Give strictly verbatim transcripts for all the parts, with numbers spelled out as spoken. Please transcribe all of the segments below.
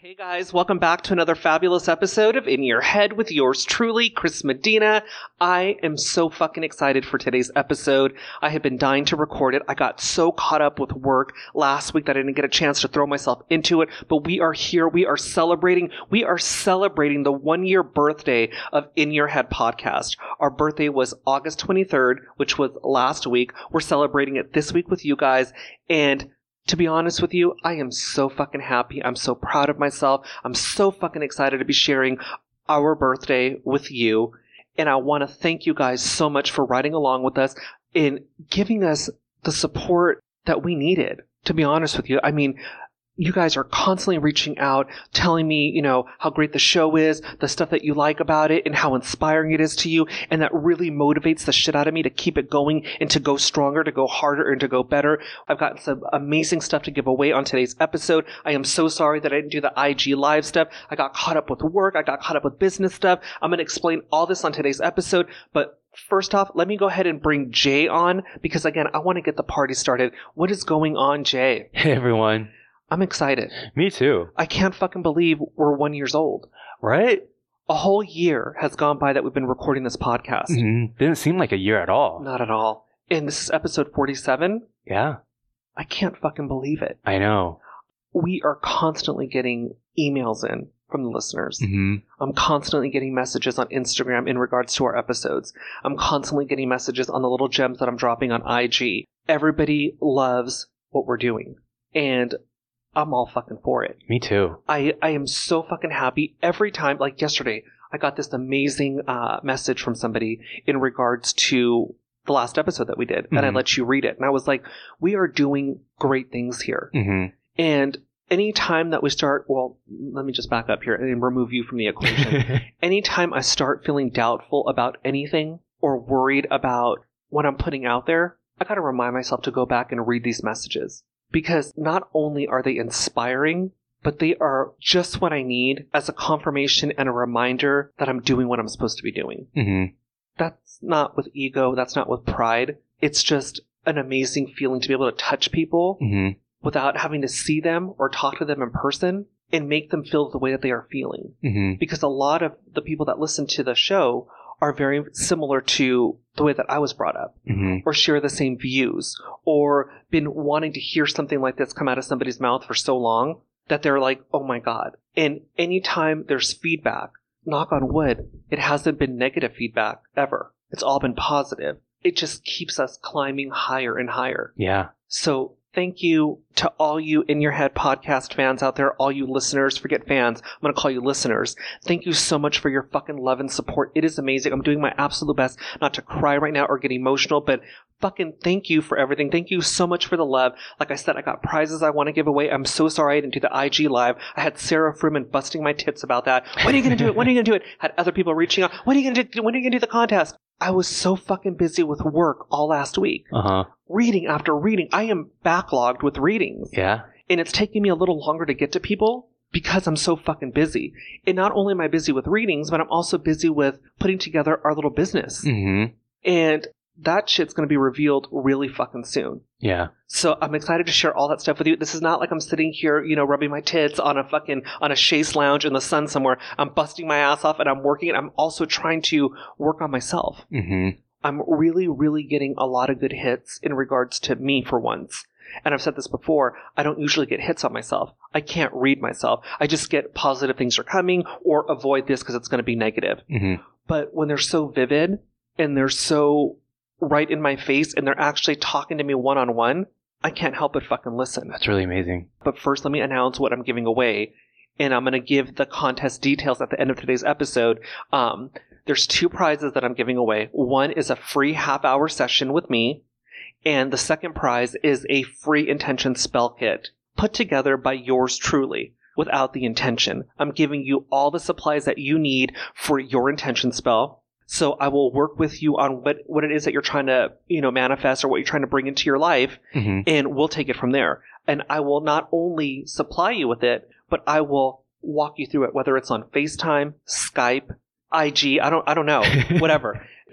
Hey guys, welcome back to another fabulous episode of In Your Head with yours truly, Chris Medina. I am so fucking excited for today's episode. I have been dying to record it. I got so caught up with work last week that I didn't get a chance to throw myself into it, but we are here. We are celebrating. We are celebrating the one year birthday of In Your Head podcast. Our birthday was August twenty-third, which was last week. We're celebrating it this week with you guys, and to be honest with you, I am so fucking happy. I'm so proud of myself. I'm so fucking excited to be sharing our birthday with you. And I want to thank you guys so much for riding along with us and giving us the support that we needed. To be honest with you, I mean, you guys are constantly reaching out, telling me, you know, how great the show is, the stuff that you like about it, and how inspiring it is to you. And that really motivates the shit out of me to keep it going and to go stronger, to go harder, and to go better. I've gotten some amazing stuff to give away on today's episode. I am so sorry that I didn't do the I G live stuff. I got caught up with work. I got caught up with business stuff. I'm going to explain all this on today's episode. But first off, let me go ahead and bring Jay on because, again, I want to get the party started. What is going on, Jay? Hey, everyone. I'm excited. Me too. I can't fucking believe we're one years old. Right? A whole year has gone by that we've been recording this podcast. Mm-hmm. Didn't seem like a year at all. Not at all. And this is episode forty-seven. Yeah. I can't fucking believe it. I know. We are constantly getting emails in from the listeners. Mm-hmm. I'm constantly getting messages on Instagram in regards to our episodes. I'm constantly getting messages on the little gems that I'm dropping on I G. Everybody loves what we're doing. And I'm all fucking for it. Me too. I, I am so fucking happy every time. Like yesterday, I got this amazing uh, message from somebody in regards to the last episode that we did. Mm-hmm. And I let you read it. And I was like, we are doing great things here. Mm-hmm. And anytime that we start, well, let me just back up here and remove you from the equation. Anytime I start feeling doubtful about anything or worried about what I'm putting out there, I got to remind myself to go back and read these messages. Because not only are they inspiring, but they are just what I need as a confirmation and a reminder that I'm doing what I'm supposed to be doing. Mm-hmm. That's not with ego. That's not with pride. It's just an amazing feeling to be able to touch people mm-hmm. without having to see them or talk to them in person and make them feel the way that they are feeling. Mm-hmm. Because a lot of the people that listen to the show are very similar to the way that I was brought up, mm-hmm. or share the same views, or been wanting to hear something like this come out of somebody's mouth for so long that they're like, oh my God. And anytime there's feedback, knock on wood, it hasn't been negative feedback ever. It's all been positive. It just keeps us climbing higher and higher. Yeah. So thank you to all you In Your Head podcast fans out there, all you listeners. Forget fans. I'm going to call you listeners. Thank you so much for your fucking love and support. It is amazing. I'm doing my absolute best not to cry right now or get emotional, but fucking thank you for everything. Thank you so much for the love. Like I said, I got prizes I want to give away. I'm so sorry I didn't do the I G live. I had Sarah Fruman busting my tits about that. When are you going to do it? When are you going to do it? Had other people reaching out. When are you going to do, when are you going to do the contest? I was so fucking busy with work all last week. Uh-huh. Reading after reading. I am backlogged with readings. Yeah. And it's taking me a little longer to get to people because I'm so fucking busy. And not only am I busy with readings, but I'm also busy with putting together our little business. Mm-hmm. And that shit's going to be revealed really fucking soon. Yeah. So I'm excited to share all that stuff with you. This is not like I'm sitting here, you know, rubbing my tits on a fucking, on a chaise lounge in the sun somewhere. I'm busting my ass off and I'm working and I'm also trying to work on myself. Mm-hmm. I'm really, really getting a lot of good hits in regards to me for once. And I've said this before, I don't usually get hits on myself. I can't read myself. I just get positive things are coming or avoid this because it's going to be negative. Mm-hmm. But when they're so vivid and they're so right in my face and they're actually talking to me one-on-one, I can't help but fucking listen. That's really amazing. But first, let me announce what I'm giving away. And I'm going to give the contest details at the end of today's episode. Um, there's two prizes that I'm giving away. One is a free half-hour session with me. And the second prize is a free intention spell kit put together by yours truly without the intention. I'm giving you all the supplies that you need for your intention spell. So I will work with you on what, what it is that you're trying to, you know, manifest or what you're trying to bring into your life. Mm-hmm. And we'll take it from there. And I will not only supply you with it, but I will walk you through it, whether it's on FaceTime, Skype, I G, I don't, I don't know, whatever.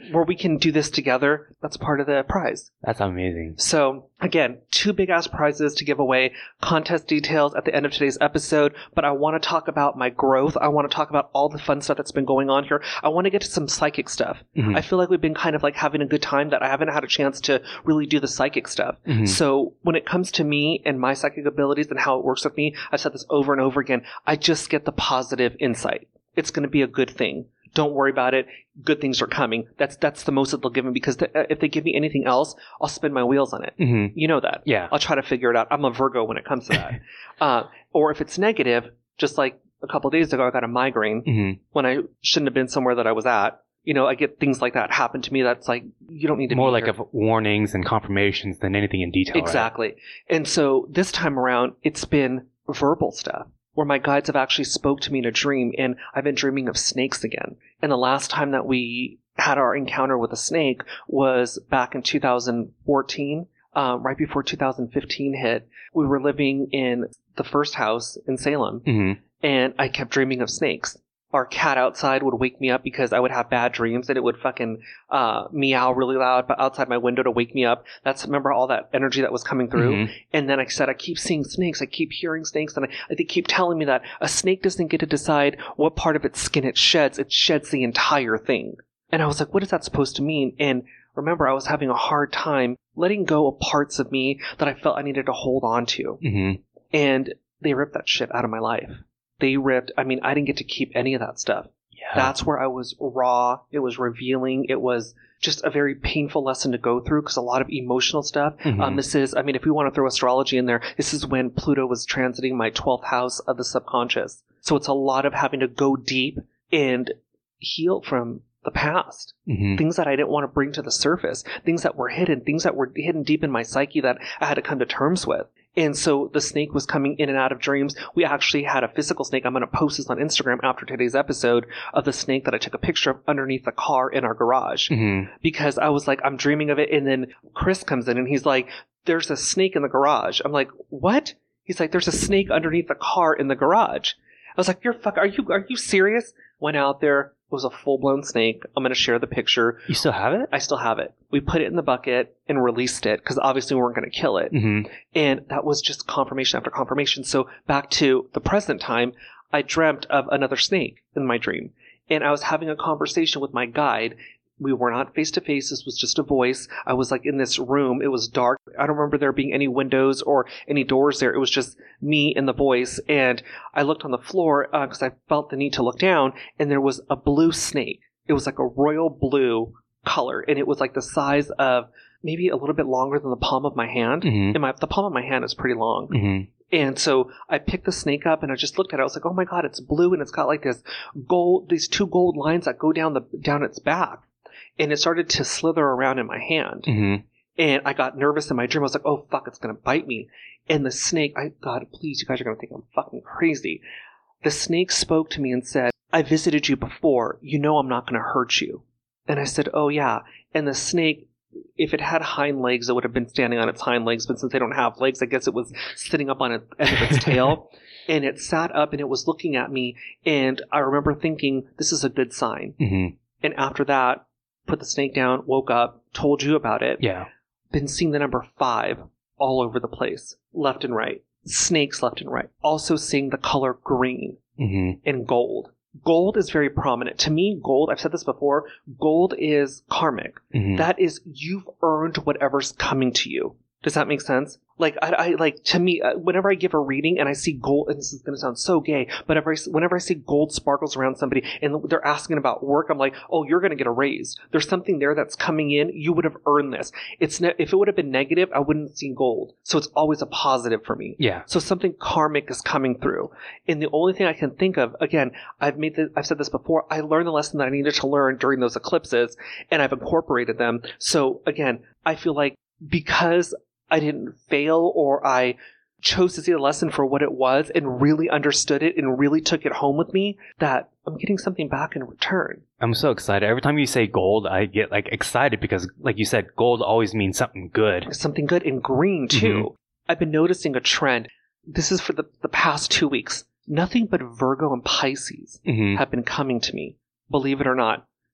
where we can do this together, that's part of the prize. That's amazing. So, again, two big-ass prizes to give away, contest details at the end of today's episode, but I want to talk about my growth. I want to talk about all the fun stuff that's been going on here. I want to get to some psychic stuff. Mm-hmm. I feel like we've been kind of like having a good time that I haven't had a chance to really do the psychic stuff. Mm-hmm. So, when it comes to me and my psychic abilities and how it works with me, I've said this over and over again, I just get the positive insight. It's going to be a good thing. Don't worry about it. Good things are coming. That's that's the most that they'll give me, because the, if they give me anything else, I'll spin my wheels on it. Mm-hmm. You know that. Yeah. I'll try to figure it out. I'm a Virgo when it comes to that. uh, or if it's negative, just like a couple of days ago, I got a migraine Mm-hmm. when I shouldn't have been somewhere that I was at. You know, I get things like that happen to me. That's like, you don't need to More be like here. of warnings and confirmations than anything in detail. Exactly. Right? And so this time around, it's been verbal stuff, where my guides have actually spoke to me in a dream, and I've been dreaming of snakes again. And the last time that we had our encounter with a snake was back in two thousand fourteen, um, right before two thousand fifteen hit. We were living in the first house in Salem, Mm-hmm. and I kept dreaming of snakes. Our cat outside would wake me up because I would have bad dreams, and it would fucking uh, meow really loud but outside my window to wake me up. That's, remember all that energy that was coming through? Mm-hmm. And then I said, I keep seeing snakes. I keep hearing snakes. And I, they keep telling me that a snake doesn't get to decide what part of its skin it sheds. It sheds the entire thing. And I was like, what is that supposed to mean? And remember, I was having a hard time letting go of parts of me that I felt I needed to hold on to. Mm-hmm. And they ripped that shit out of my life. They ripped, I mean, I didn't get to keep any of that stuff. Yeah. That's where I was raw. It was revealing. It was just a very painful lesson to go through, because a lot of emotional stuff. Mm-hmm. Um, this is, I mean, if we want to throw astrology in there, this is when Pluto was transiting my twelfth house of the subconscious. So it's a lot of having to go deep and heal from the past. Mm-hmm. Things that I didn't want to bring to the surface. Things that were hidden. Things that were hidden deep in my psyche that I had to come to terms with. And so the snake was coming in and out of dreams. We actually had a physical snake. I'm going to post this on Instagram after today's episode of the snake that I took a picture of underneath the car in our garage. Mm-hmm. Because I was like, I'm dreaming of it. And then Chris comes in and he's like, there's a snake in the garage. I'm like, what? He's like, there's a snake underneath the car in the garage. I was like, you're fuck, are you, are you serious? Went out there. It was a full-blown snake. I'm going to share the picture. You still have it? I still have it. We put it in the bucket and released it because obviously we weren't going to kill it. Mm-hmm. And that was just confirmation after confirmation. So back to the present time, I dreamt of another snake in my dream. And I was having a conversation with my guide. We were not face to face. This was just a voice. I was like in this room. It was dark. I don't remember there being any windows or any doors there. It was just me and the voice. And I looked on the floor because uh, I felt the need to look down. And there was a blue snake. It was like a royal blue color. And it was like the size of maybe a little bit longer than the palm of my hand. Mm-hmm. And my, the palm of my hand is pretty long. Mm-hmm. And so I picked the snake up and I just looked at it. I was like, oh my God, it's blue. And it's got like this gold, these two gold lines that go down the, down its back. And it started to slither around in my hand. Mm-hmm. And I got nervous in my dream. I was like, oh, fuck, it's going to bite me. And the snake, I, God, please, you guys are going to think I'm fucking crazy. The snake spoke to me and said, I visited you before. You know I'm not going to hurt you. And I said, oh, yeah. And the snake, if it had hind legs, it would have been standing on its hind legs. But since they don't have legs, I guess it was sitting up on the end of its tail. And it sat up and it was looking at me. And I remember thinking, this is a good sign. Mm-hmm. And after that, put the snake down, woke up, told you about it. Yeah. Been seeing the number five all over the place, left and right. Snakes left and right. Also seeing the color green Mm-hmm. and gold. Gold is very prominent. To me, gold, I've said this before, gold is karmic. Mm-hmm. That is, you've earned whatever's coming to you. Does that make sense? Like, I, I like, to me, uh, whenever I give a reading and I see gold, and this is going to sound so gay, but whenever I, whenever I see gold sparkles around somebody and they're asking about work, I'm like, oh, you're going to get a raise. There's something there that's coming in. You would have earned this. It's ne- If it would have been negative, I wouldn't see gold. So it's always a positive for me. Yeah. So something karmic is coming through. And the only thing I can think of, again, I've made the, I've said this before, I learned the lesson that I needed to learn during those eclipses, and I've incorporated them. So again, I feel like because I didn't fail, or I chose to see the lesson for what it was and really understood it and really took it home with me, that I'm getting something back in return. I'm so excited. Every time you say gold, I get like excited because, like you said, gold always means something good. Something good, and green too. Mm-hmm. I've been noticing a trend. This is for the, the past two weeks. Nothing but Virgo and Pisces Mm-hmm. have been coming to me, believe it or not.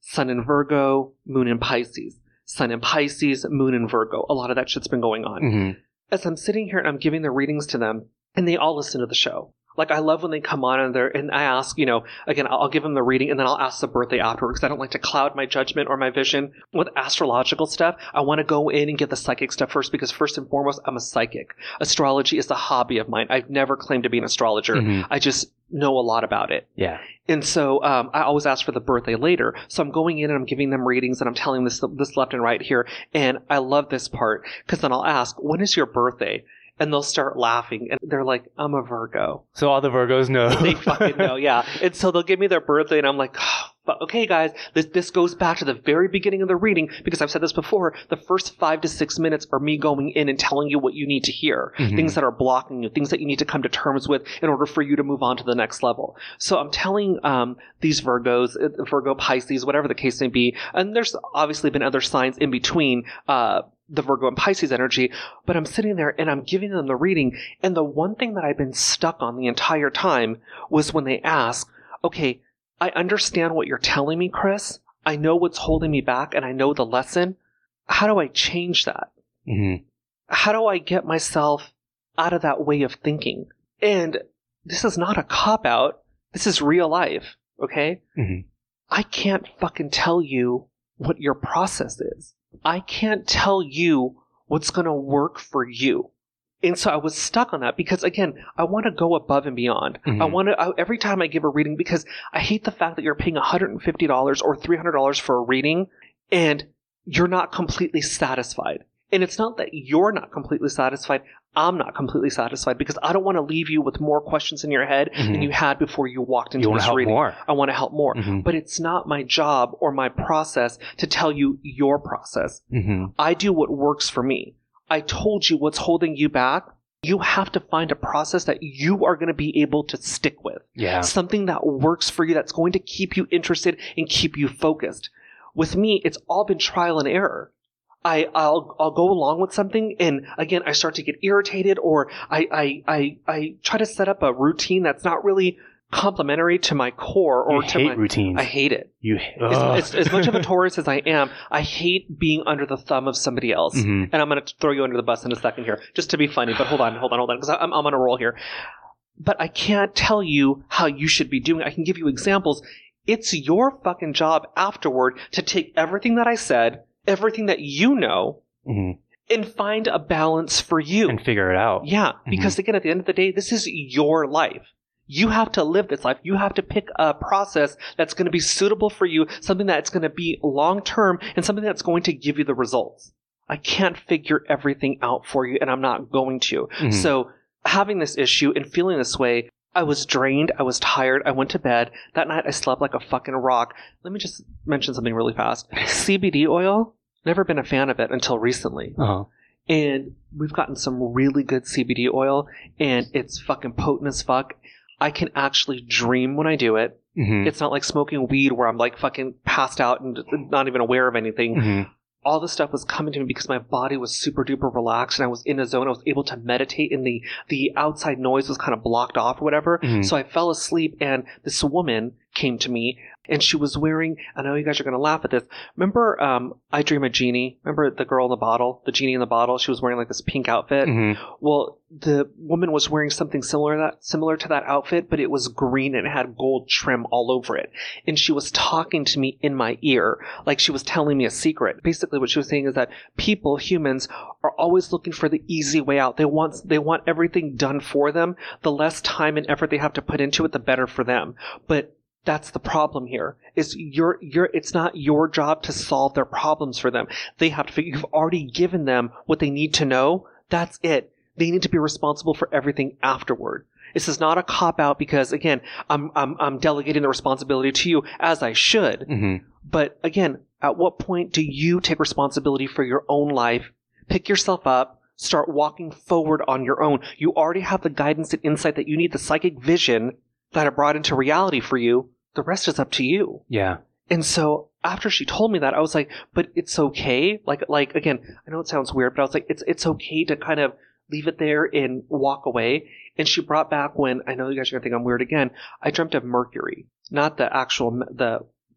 Sun in Virgo, Moon in Pisces. Sun in Pisces, Moon in Virgo. A lot of that shit's been going on. Mm-hmm. As I'm sitting here and I'm giving the readings to them, and they all listen to the show. Like, I love when they come on and they're, and I ask, you know, again, I'll, I'll give them the reading and then I'll ask the birthday afterwards because I don't like to cloud my judgment or my vision with astrological stuff. I want to go in and get the psychic stuff first because first and foremost, I'm a psychic. Astrology is a hobby of mine. I've never claimed to be an astrologer. Mm-hmm. I just know a lot about it. Yeah. And so um, I always ask for the birthday later. So I'm going in and I'm giving them readings and I'm telling this this left and right here. And I love this part because then I'll ask, when is your birthday? And they'll start laughing. And they're like, I'm a Virgo. So all the Virgos know. They fucking know, yeah. And so they'll give me their birthday and I'm like, oh, but okay, guys, this this goes back to the very beginning of the reading because I've said this before. The first five to six minutes are me going in and telling you what you need to hear. Mm-hmm. Things that are blocking you, things that you need to come to terms with in order for you to move on to the next level. So I'm telling um, these Virgos, Virgo, Pisces, whatever the case may be, and there's obviously been other signs in between uh the Virgo and Pisces energy, but I'm sitting there and I'm giving them the reading. And the one thing that I've been stuck on the entire time was when they ask, okay, I understand what you're telling me, Chris. I know what's holding me back and I know the lesson. How do I change that? Mm-hmm. How do I get myself out of that way of thinking? And this is not a cop-out. This is real life, okay? Mm-hmm. I can't fucking tell you what your process is. I can't tell you what's going to work for you. And so I was stuck on that because, again, I want to go above and beyond. Mm-hmm. I want to, I, every time I give a reading, because I hate the fact that you're paying one hundred fifty dollars or three hundred dollars for a reading and you're not completely satisfied. And it's not that you're not completely satisfied. I'm not completely satisfied because I don't want to leave you with more questions in your head mm-hmm. than you had before you walked into you this help reading. More. I want to help more. Mm-hmm. But it's not my job or my process to tell you your process. Mm-hmm. I do what works for me. I told you what's holding you back. You have to find a process that you are going to be able to stick with. Yeah. Something that works for you, that's going to keep you interested and keep you focused. With me, it's all been trial and error. I, I'll I'll go along with something, and again, I start to get irritated, or I I I, I try to set up a routine that's not really complementary to my core or you to hate my routines. I hate it. You as, as, as much of a Taurus as I am, I hate being under the thumb of somebody else. Mm-hmm. And I'm going to throw you under the bus in a second here, just to be funny. But hold on, hold on, hold on, because I'm I'm on a roll here. But I can't tell you how you should be doing. I can give you examples. It's your fucking job afterward to take everything that I said, everything that you know, mm-hmm. and find a balance for you. And figure it out. Yeah, because mm-hmm. again, at the end of the day, this is your life. You have to live this life. You have to pick a process that's going to be suitable for you, something that's going to be long-term, and something that's going to give you the results. I can't figure everything out for you, and I'm not going to. Mm-hmm. So having this issue and feeling this way, I was drained. I was tired. I went to bed. That night, I slept like a fucking rock. Let me just mention something really fast. C B D oil, never been a fan of it until recently. Uh-huh. And we've gotten some really good C B D oil, and it's fucking potent as fuck. I can actually dream when I do it. Mm-hmm. It's not like smoking weed where I'm like fucking passed out and not even aware of anything. Mm-hmm. All this stuff was coming to me because my body was super duper relaxed and I was in a zone. I was able to meditate and the, the outside noise was kind of blocked off or whatever. Mm-hmm. So I fell asleep and this woman came to me and she was wearing, I know you guys are going to laugh at this. Remember um, I Dream a Genie? Remember the girl in the bottle? The genie in the bottle? She was wearing like this pink outfit. Mm-hmm. Well, the woman was wearing something similar to that, similar to that outfit, but it was green and it had gold trim all over it. And she was talking to me in my ear, like she was telling me a secret. Basically what she was saying is that people, humans, are always looking for the easy way out. They want, they want everything done for them. The less time and effort they have to put into it, the better for them. But that's the problem here. Is your your it's not your job to solve their problems for them. They have to figure. You've already given them what they need to know. That's it. They need to be responsible for everything afterward. This is not a cop out because again, I'm I'm I'm delegating the responsibility to you as I should. Mm-hmm. But again, at what point do you take responsibility for your own life? Pick yourself up. Start walking forward on your own. You already have the guidance and insight that you need, the psychic vision that I brought into reality for you. The rest is up to you. Yeah. And so after she told me that, I was like, but it's okay. Like, like again, I know it sounds weird, but I was like, it's it's okay to kind of leave it there and walk away. And she brought back when, I know you guys are going to think I'm weird again, I dreamt of Mercury. Not the actual, the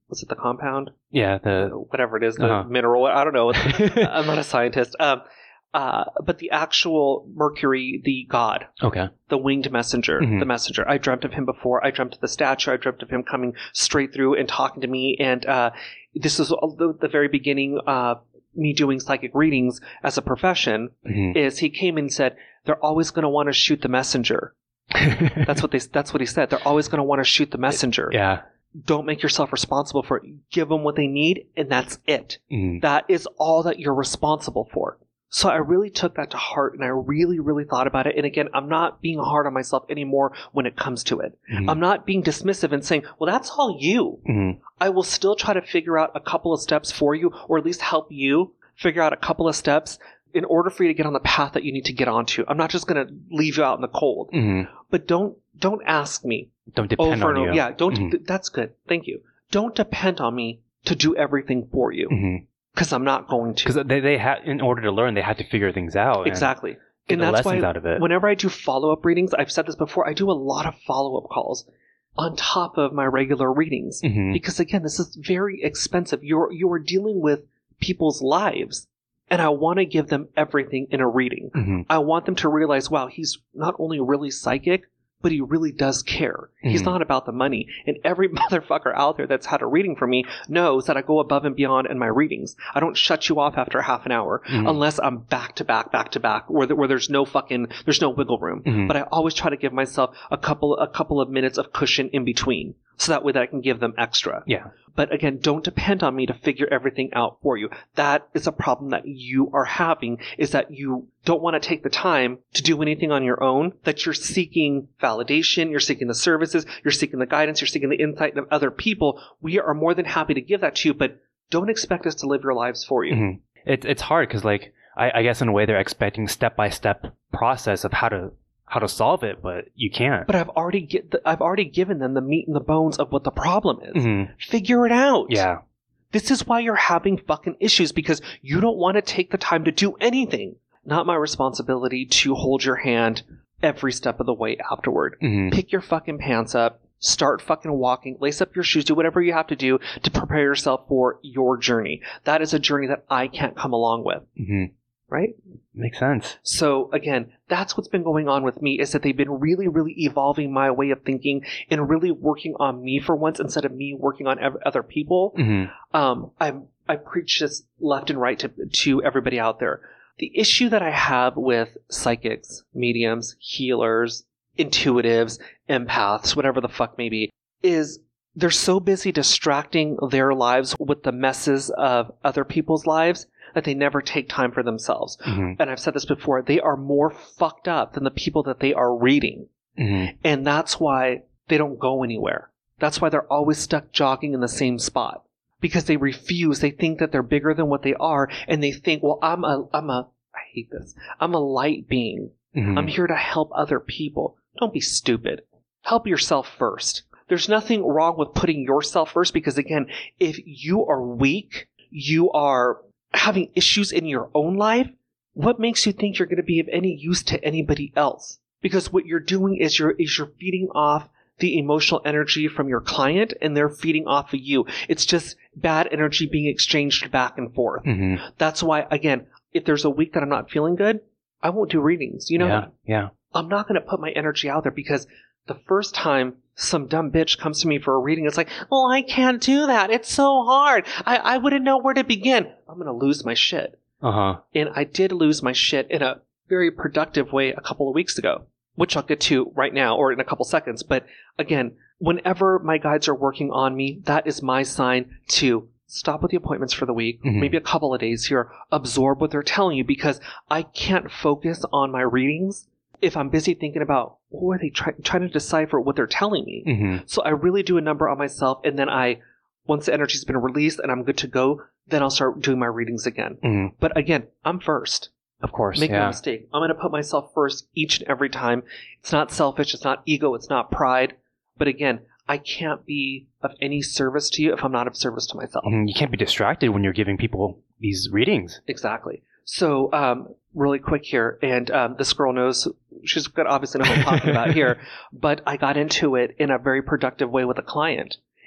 was it the compound? Yeah, the Whatever it is, the uh-huh. mineral. I don't know. I'm not a scientist. Um, uh, but the actual Mercury, the god, okay, the winged messenger, Mhm. the messenger. I dreamt of him before. I dreamt of the statue. I dreamt of him coming straight through and talking to me. And uh, this is the, the very beginning. Uh, me doing psychic readings as a profession Mhm. is he came and said they're always going to want to shoot the messenger. That's what they. That's what he said. They're always going to want to shoot the messenger. yeah. Don't make yourself responsible for it. Give them what they need, and that's it. Mhm. That is all that you're responsible for. So I really took that to heart, and I really, really thought about it. And again, I'm not being hard on myself anymore when it comes to it. Mhm. I'm not being dismissive and saying, well, that's all you. Mhm. I will still try to figure out a couple of steps for you, or at least help you figure out a couple of steps in order for you to get on the path that you need to get onto. I'm not just going to leave you out in the cold. Mhm. But don't don't ask me Don't depend over on and over. you. Yeah, don't. Mhm. th- that's good. Thank you. Don't depend on me to do everything for you Mhm. because I'm not going to. Because they they had in order to learn, they had to figure things out. and Exactly. Get And the that's lessons why out of it. whenever I do follow-up readings, I've said this before, I do a lot of follow-up calls on top of my regular readings. Mhm. Because again, this is very expensive. You're you're dealing with people's lives. And I want to give them everything in a reading. Mhm. I want them to realize, wow, he's not only really psychic, but he really does care. He's Mhm. not about the money. And every motherfucker out there that's had a reading from me knows that I go above and beyond in my readings. I don't shut you off after half an hour Mhm. unless I'm back to back, back to back, where, the, where there's no fucking, there's no wiggle room. Mhm. But I always try to give myself a couple, a couple of minutes of cushion in between. So that way that I can give them extra. Yeah. But again, don't depend on me to figure everything out for you. That is a problem that you are having, is that you don't want to take the time to do anything on your own, that you're seeking validation, you're seeking the services, you're seeking the guidance, you're seeking the insight of other people. We are more than happy to give that to you, but don't expect us to live your lives for you. Mhm. It's it's hard because like I, I guess in a way they're expecting step by step process of how to how to solve it, but you can't. But I've already get the, I've already given them the meat and the bones of what the problem is. Mhm. Figure it out. Yeah. This is why you're having fucking issues, because you don't want to take the time to do anything. Not my responsibility to hold your hand every step of the way afterward. Mhm. Pick your fucking pants up, start fucking walking, lace up your shoes, do whatever you have to do to prepare yourself for your journey. That is a journey that I can't come along with, Mhm. right? Makes sense. So again, that's what's been going on with me, is that they've been really, really evolving my way of thinking and really working on me for once instead of me working on ev- other people. Mhm. Um, I I preach this left and right to to everybody out there. The issue that I have with psychics, mediums, healers, intuitives, empaths, whatever the fuck may be, is they're so busy distracting their lives with the messes of other people's lives that they never take time for themselves. Mhm. And I've said this before, they are more fucked up than the people that they are reading. Mhm. And that's why they don't go anywhere. That's why they're always stuck jogging in the same spot. Because they refuse. They think that they're bigger than what they are. And they think, well, I'm a, I'm a, I hate this. I'm a light being. Mhm. I'm here to help other people. Don't be stupid. Help yourself first. There's nothing wrong with putting yourself first, because again, if you are weak, you are having issues in your own life, what makes you think you're going to be of any use to anybody else? Because what you're doing is you're, is you're feeding off the emotional energy from your client, and they're feeding off of you. It's just bad energy being exchanged back and forth. Mhm. That's why, again, if there's a week that I'm not feeling good, I won't do readings. You know, Yeah. Yeah. I'm not going to put my energy out there, because the first time some dumb bitch comes to me for a reading, it's like, oh, I can't do that. It's so hard. I, I wouldn't know where to begin. I'm going to lose my shit. Uh huh. And I did lose my shit in a very productive way a couple of weeks ago, which I'll get to right now or in a couple seconds. But again, whenever my guides are working on me, that is my sign to stop with the appointments for the week, Mhm. maybe a couple of days here, absorb what they're telling you, because I can't focus on my readings if I'm busy thinking about what are they try- trying to decipher what they're telling me. Mhm. So I really do a number on myself, and then I, once the energy's been released and I'm good to go, then I'll start doing my readings again. Mhm. But again, I'm first. Of course. Make no Yeah. mistake. I'm going to put myself first each and every time. It's not selfish. It's not ego. It's not pride. But again, I can't be of any service to you if I'm not of service to myself. Mhm. You can't be distracted when you're giving people these readings. Exactly. So, um, really quick here, and um, this girl knows, she's got obviously know what I'm talking about here, but I got into it in a very productive way with a client.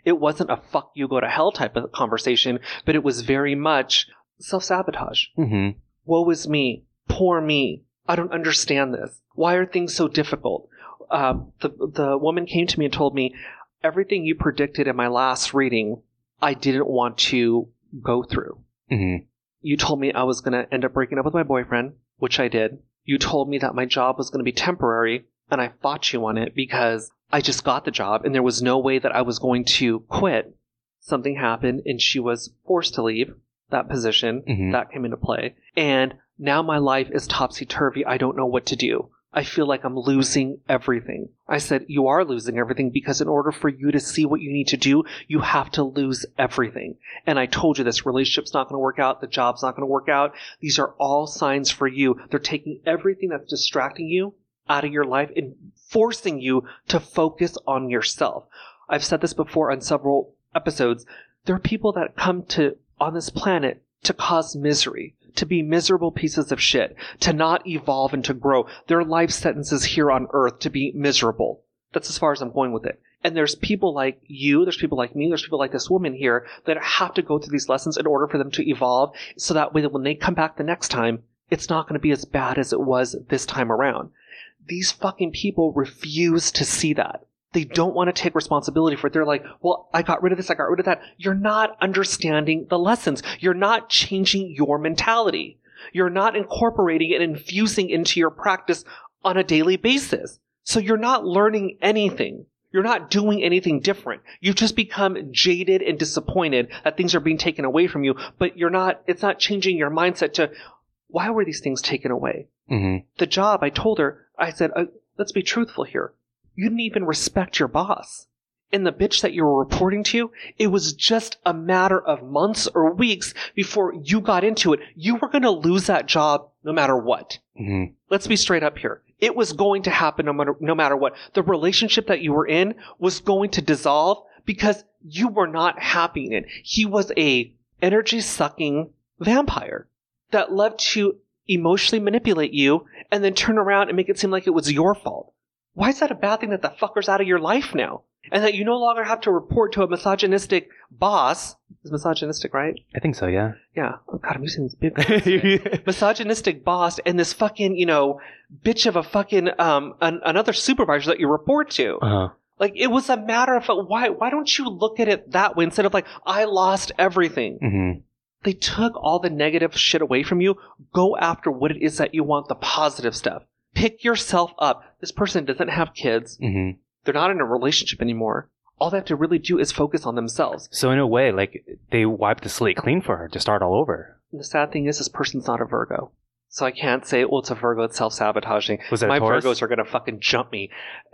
It wasn't a fuck you go to hell type of conversation, but it was very much self-sabotage. Mm-hmm. Woe is me. Poor me. I don't understand this. Why are things so difficult? Uh, the, the woman came to me and told me, everything you predicted in my last reading, I didn't want to go through. Mm-hmm. You told me I was going to end up breaking up with my boyfriend, which I did. You told me that my job was going to be temporary, and I fought you on it because I just got the job, and there was no way that I was going to quit. Something happened, and she was forced to leave that position. Mm-hmm. That came into play. And now my life is topsy-turvy. I don't know what to do. I feel like I'm losing everything. I said, you are losing everything because in order for you to see what you need to do, you have to lose everything. And I told you this relationship's not going to work out. The job's not going to work out. These are all signs for you. They're taking everything that's distracting you out of your life and forcing you to focus on yourself. I've said this before on several episodes. There are people that come to on this planet to cause misery, to be miserable pieces of shit, to not evolve and to grow. Their life sentences here on earth to be miserable. That's as far as I'm going with it. And there's people like you, there's people like me, there's people like this woman here that have to go through these lessons in order for them to evolve so that way that when they come back the next time, it's not going to be as bad as it was this time around. These fucking people refuse to see that. They don't want to take responsibility for it. They're like, well, I got rid of this, I got rid of that. You're not understanding the lessons. You're not changing your mentality. You're not incorporating and infusing into your practice on a daily basis. So you're not learning anything. You're not doing anything different. You've just become jaded and disappointed that things are being taken away from you, but you're not, it's not changing your mindset to, why were these things taken away? Mm-hmm. The job, I told her, I said, uh, let's be truthful here. You didn't even respect your boss. And the bitch that you were reporting to, it was just a matter of months or weeks before you got into it. You were going to lose that job no matter what. Mm-hmm. Let's be straight up here. It was going to happen no matter, no matter what. The relationship that you were in was going to dissolve because you were not happy in it. He was a energy-sucking vampire that loved to emotionally manipulate you and then turn around and make it seem like it was your fault. Why is that a bad thing that the fucker's out of your life now? And that you no longer have to report to a misogynistic boss. Is misogynistic, right? I think so, yeah. Yeah. Oh, God, I'm using these big words. Misogynistic boss and this fucking, you know, bitch of a fucking, um, an, another supervisor that you report to. Uh-huh. Like, it was a matter of, why, why don't you look at it that way instead of like, I lost everything. Mm-hmm. They took all the negative shit away from you. Go after what it is that you want, the positive stuff. Pick yourself up. This person doesn't have kids. Mm-hmm. They're not in a relationship anymore. All they have to really do is focus on themselves. So in a way, like, they wiped the slate clean for her to start all over. And the sad thing is, this person's not a Virgo. So I can't say, well, it's a Virgo, it's self-sabotaging. Was it My a Taurus? Virgos are going to fucking jump me.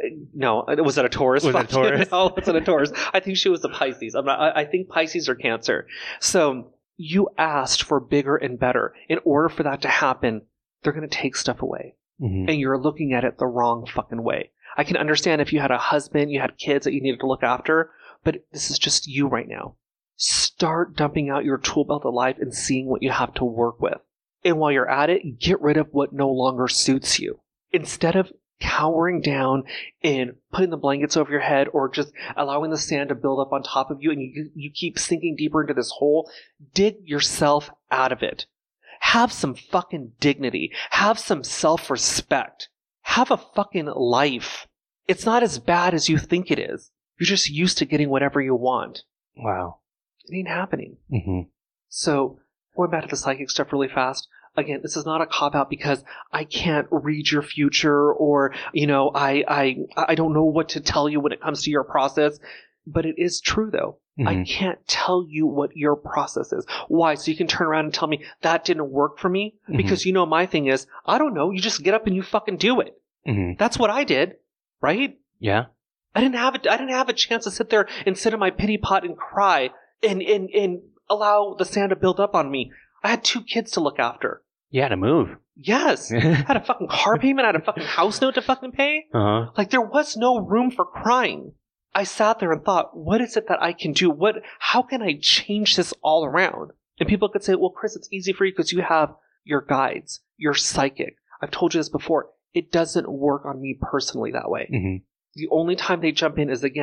No, was it a Taurus? Was it a Fuck you. Taurus? No, it wasn't a Taurus. I think she was a Pisces. I'm not, I, I think Pisces are Cancer. So you asked for bigger and better. In order for that to happen, they're going to take stuff away. Mm-hmm. And you're looking at it the wrong fucking way. I can understand if you had a husband, you had kids that you needed to look after, but this is just you right now. Start dumping out your tool belt of life and seeing what you have to work with. And while you're at it, get rid of what no longer suits you. Instead of cowering down and putting the blankets over your head or just allowing the sand to build up on top of you and you, you keep sinking deeper into this hole, dig yourself out of it. Have some fucking dignity. Have some self-respect. Have a fucking life. It's not as bad as you think it is. You're just used to getting whatever you want. Wow. It ain't happening. Mm-hmm. So, going back to the psychic stuff really fast. Again, this is not a cop-out because I can't read your future or, you know, I, I, I don't know what to tell you when it comes to your process. But it is true, though. Mm-hmm. I can't tell you what your process is. Why? So you can turn around and tell me that didn't work for me? Mm-hmm. Because you know my thing is, I don't know. You just get up and you fucking do it. Mm-hmm. That's what I did, right? Yeah. I didn't have it. I didn't have a chance to sit there and sit in my pity pot and cry and, and, and allow the sand to build up on me. I had two kids to look after. You had to move. Yes. I had a fucking car payment. I had a fucking house note to fucking pay. Uh-huh. Like, there was no room for crying. I sat there and thought, what is it that I can do? What? How can I change this all around? And people could say, well, Chris, it's easy for you because you have your guides. You're psychic. I've told you this before. It doesn't work on me personally that way. Mm-hmm. The only time they jump in is, again,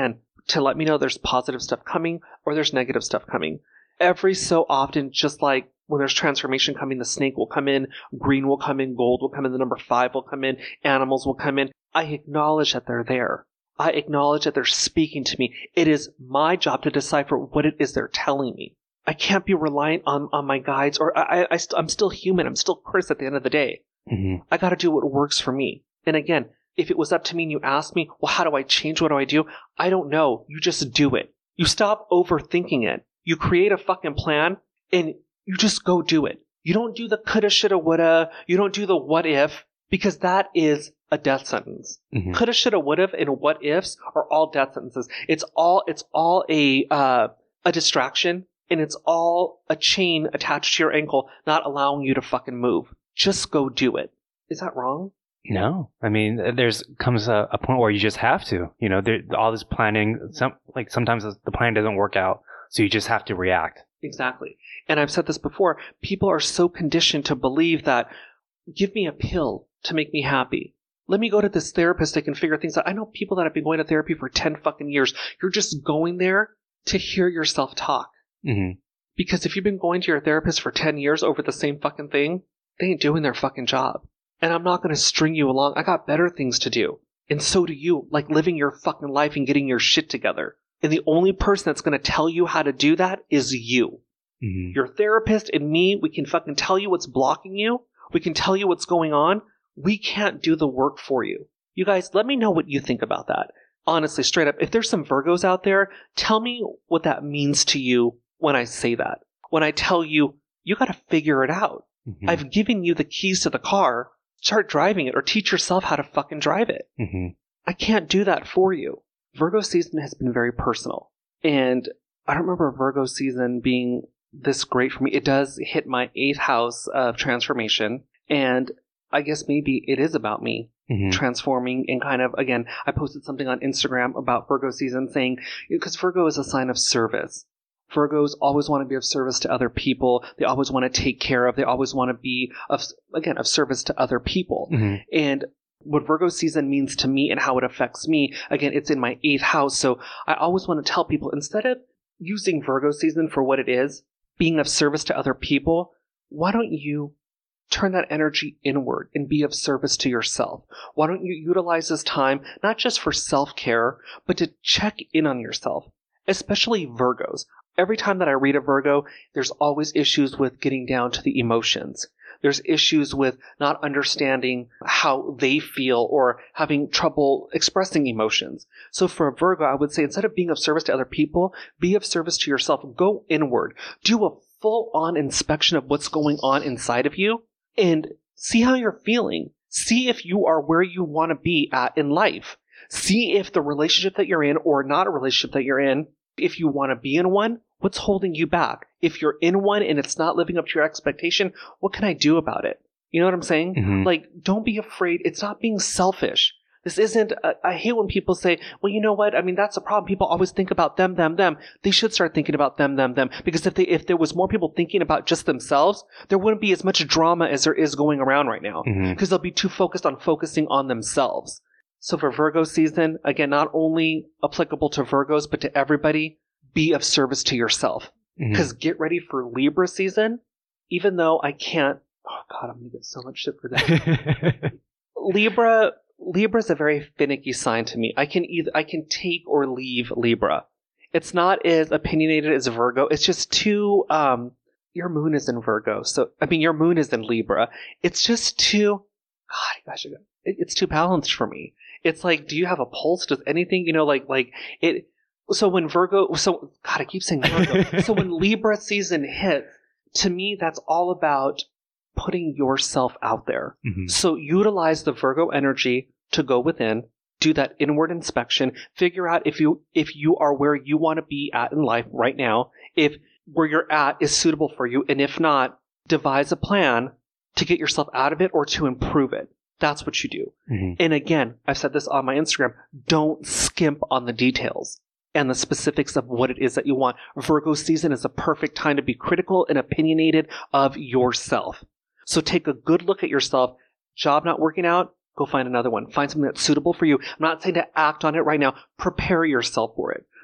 to let me know there's positive stuff coming or there's negative stuff coming. Every so often, just like when there's transformation coming, the snake will come in, green will come in, gold will come in, the number five will come in, animals will come in. I acknowledge that they're there. I acknowledge that they're speaking to me. It is my job to decipher what it is they're telling me. I can't be reliant on, on my guides, or I, I, I st- I'm still human. I'm still Chris at the end of the day. Mm-hmm. I got to do what works for me. And again, if it was up to me and you asked me, well, how do I change? What do I do? I don't know. You just do it. You stop overthinking it. You create a fucking plan and you just go do it. You don't do the coulda, shoulda, woulda. You don't do the what if, because that is a death sentence. Mm-hmm. Coulda, shoulda, woulda, and what ifs are all death sentences. It's all it's all a uh, a distraction, and it's all a chain attached to your ankle, not allowing you to fucking move. Just go do it. Is that wrong? No, I mean, there's comes a, a point where you just have to. You know, there, all this planning. Some like sometimes the plan doesn't work out, so you just have to react. Exactly. And I've said this before. People are so conditioned to believe that, give me a pill to make me happy. Let me go to this therapist that can figure things out. I know people that have been going to therapy for ten fucking years. You're just going there to hear yourself talk. Mm-hmm. Because if you've been going to your therapist for ten years over the same fucking thing, they ain't doing their fucking job. And I'm not going to string you along. I got better things to do. And so do you, like living your fucking life and getting your shit together. And the only person that's going to tell you how to do that is you. Mm-hmm. Your therapist and me, we can fucking tell you what's blocking you. We can tell you what's going on. We can't do the work for you. You guys, let me know what you think about that. Honestly, straight up, if there's some Virgos out there, tell me what that means to you when I say that. When I tell you, you got to figure it out. Mm-hmm. I've given you the keys to the car. Start driving it or teach yourself how to fucking drive it. Mm-hmm. I can't do that for you. Virgo season has been very personal. And I don't remember Virgo season being this great for me. It does hit my eighth house of transformation. And I guess maybe it is about me mm-hmm. transforming and kind of, again, I posted something on Instagram about Virgo season saying, because Virgo is a sign of service. Virgos always want to be of service to other people. They always want to take care of. They always want to be, of again, of service to other people. Mm-hmm. And what Virgo season means to me and how it affects me, again, it's in my eighth house. So I always want to tell people, instead of using Virgo season for what it is, being of service to other people, why don't you turn that energy inward and be of service to yourself? Why don't you utilize this time not just for self-care, but to check in on yourself, especially Virgos. Every time that I read a Virgo, there's always issues with getting down to the emotions. There's issues with not understanding how they feel or having trouble expressing emotions. So for a Virgo, I would say instead of being of service to other people, be of service to yourself. Go inward. Do a full-on inspection of what's going on inside of you and see how you're feeling. See if you are where you want to be at in life. See if the relationship that you're in or not a relationship that you're in, if you want to be in one, what's holding you back? If you're in one and it's not living up to your expectation, what can I do about it? You know what I'm saying? Mm-hmm. Like, don't be afraid. It's not being selfish. This isn't, uh, I hate when people say, well, you know what? I mean, that's a problem. People always think about them, them, them. They should start thinking about them, them, them. Because if they, if there was more people thinking about just themselves, there wouldn't be as much drama as there is going around right now. Mm-hmm. Because they'll be too focused on focusing on themselves. So for Virgo season, again, not only applicable to Virgos, but to everybody, be of service to yourself. Because mm-hmm. get ready for Libra season, even though I can't, oh God, I'm going to get so much shit for that. Libra, Libra is a very finicky sign to me. I can either, I can take or leave Libra. It's not as opinionated as Virgo. It's just too, um, your moon is in Virgo. So, I mean, your moon is in Libra. It's just too, God, gosh, it, it's too balanced for me. It's like, do you have a pulse? Does anything, you know, like, like it, so when Virgo, so, God, I keep saying Virgo. So when Libra season hits, to me, that's all about putting yourself out there. Mm-hmm. So utilize the Virgo energy to go within, do that inward inspection, figure out if you, if you are where you want to be at in life right now, if where you're at is suitable for you, and if not, devise a plan to get yourself out of it or to improve it. That's what you do. Mm-hmm. And again, I've said this on my Instagram, don't skimp on the details and the specifics of what it is that you want. Virgo season is a perfect time to be critical and opinionated of yourself. So take a good look at yourself. Job not working out, go find another one. Find something that's suitable for you. I'm not saying to act on it right now. Prepare yourself for it.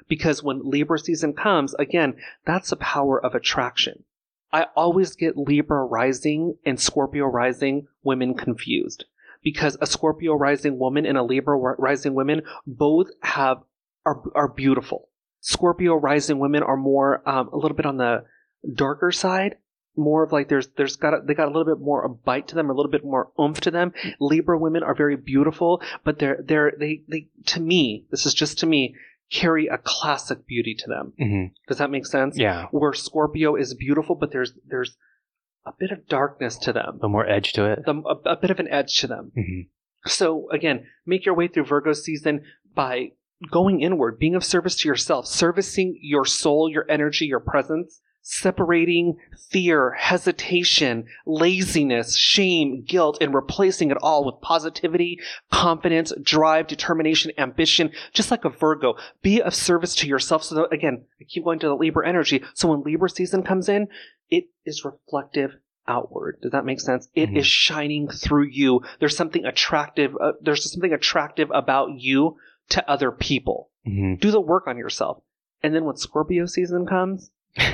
Because when Libra season comes, again, that's the power of attraction. I always get Libra rising and Scorpio rising women confused. Because a Scorpio rising woman and a Libra rising woman both have are are beautiful. Scorpio rising women are more um, a little bit on the darker side, more of like there's there's got a, they got a little bit more a bite to them, a little bit more oomph to them. Libra women are very beautiful, but they're they're they they to me, this is just to me, carry a classic beauty to them. Mm-hmm. Does that make sense? Yeah. Where Scorpio is beautiful, but there's there's a bit of darkness to them. A more edge to it. The, a, a bit of an edge to them. Mm-hmm. So again, make your way through Virgo season by going inward, being of service to yourself, servicing your soul, your energy, your presence, separating fear, hesitation, laziness, shame, guilt, and replacing it all with positivity, confidence, drive, determination, ambition, just like a Virgo. Be of service to yourself. So that, again, I keep going to the Libra energy. So when Libra season comes in, it is reflective outward. Does that make sense? It mm-hmm. is shining through you. There's something attractive. Uh, there's something attractive about you to other people. Mm-hmm. Do the work on yourself. And then when Scorpio season comes,